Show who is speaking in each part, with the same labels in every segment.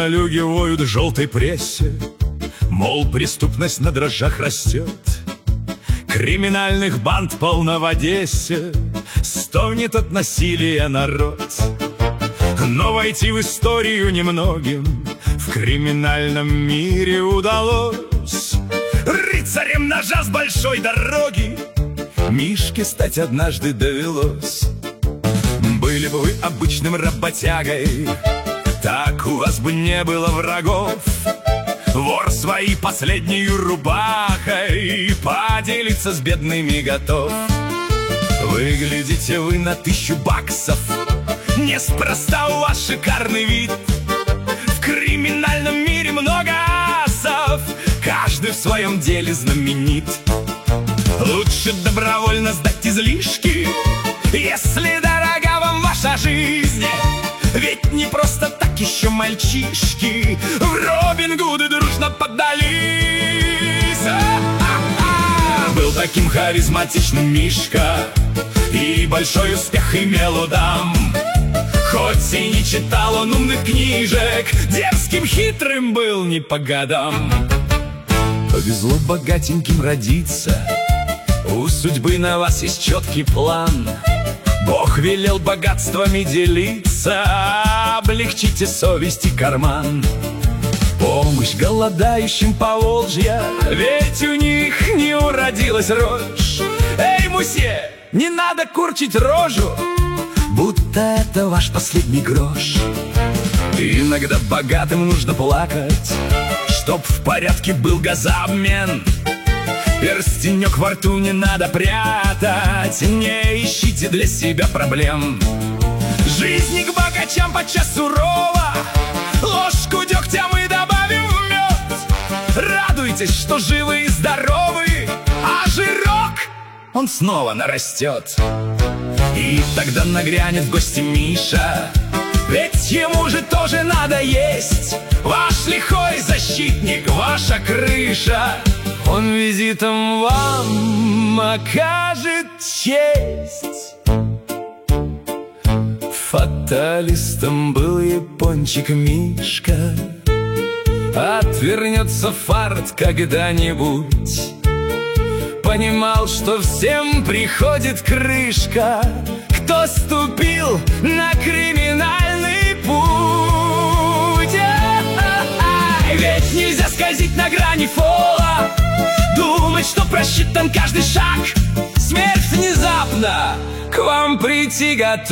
Speaker 1: журналюги воют в желтой прессе, мол, преступность на дрожжах растет. Криминальных банд полно в Одессе, стонет от насилия народ. Но войти в историю немногим в криминальном мире удалось. Рыцарем ножа с большой дороги Мишке стать однажды довелось. Были бы вы обычным работягой, так у вас бы не было врагов. Вор своей последней рубахой поделиться с бедными готов. Выглядите вы на 1000 баксов, неспроста у вас шикарный вид. В криминальном мире много асов, каждый в своем деле знаменит. Лучше добровольно сдать излишки, если дорога вам ваша жизнь. Ведь не просто так еще мальчишки в Робин Гуды дружно поддались. Был таким харизматичным Мишка, и большой успех имел удам. Хоть и не читал он умных книжек, дерзким, хитрым был не по годам. Повезло богатеньким родиться, у судьбы на вас есть четкий план. Бог велел богатствами делиться, облегчите совесть и карман. Помощь голодающим Поволжья, ведь у них не уродилась рожь. Эй, мусье, не надо курчить рожу, будто это ваш последний грош. Иногда богатым нужно плакать, чтоб в порядке был газообмен. Перстенек во рту не надо прятать, не ищите для себя проблем. Жизнь к богачам подчас сурова, ложку дегтя мы добавим в мед. Радуйтесь, что живы и здоровы, а жирок, он снова нарастет. И тогда нагрянет в гости Миша, ведь ему же тоже надо есть. Ваш лихой защитник, ваша крыша, он визитом вам окажет честь. Фаталистом был япончик Мишка, отвернется фарт когда-нибудь. Понимал, что всем приходит крышка, кто ступил на криминальный путь. Ведь нельзя скользить на грани фола, думать, что просчитан каждый шаг. Смерть внезапно к вам прийти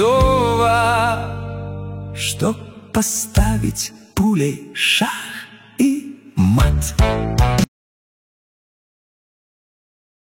Speaker 1: готова, чтоб поставить пулей шах и мат.